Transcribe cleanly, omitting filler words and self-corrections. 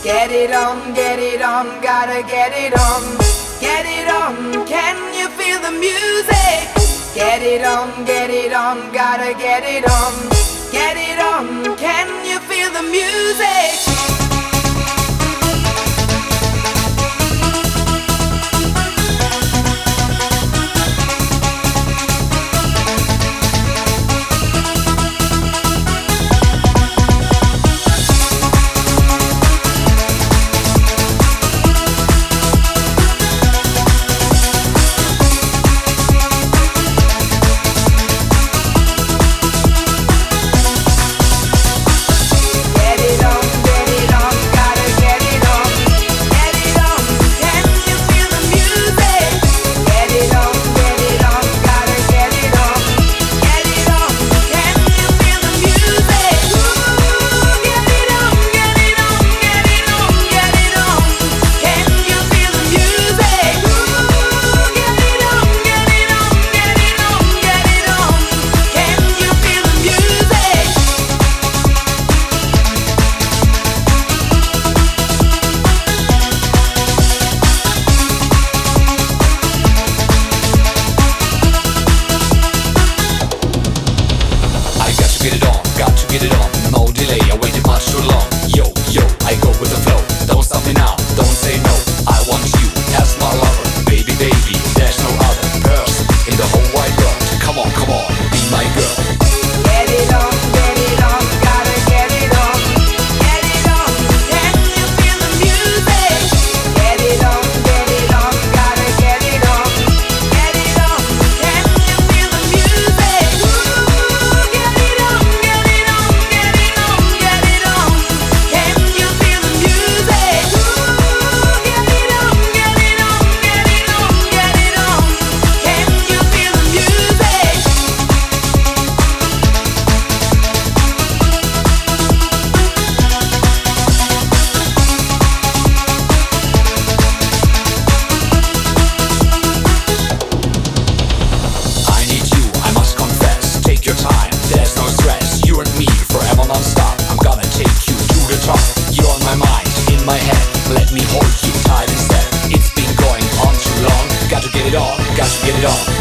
Get it on, gotta get it on. Get it on, can you feel the music? Get it on, gotta get it on. Get it on, can you feel the music? Get it on, no delay, I waited much too long. Yo, yo, I go with the flow. Don't stop me now, don't say no. I want you as my lover. Baby, baby, there's no other person in the whole wide world. Come on, be my girl. Get it on, gotta get it on. Get it on, can you feel the music? Get it on, gotta get it on. Get it on, can you feel the music? Ooh, get it on, get it on, get it on, get it on. Can you feel the music? Ooh, get it on, get it on, get it on, get it on. Can you feel the music? I need you, I must confess. Take your time, there's no stress. You and me forever non-stop. I'm gonna take you to the top. You're on my mind, in my head. Let me hold you tight instead. It's been going on too long. Got to get it on, got to get it on.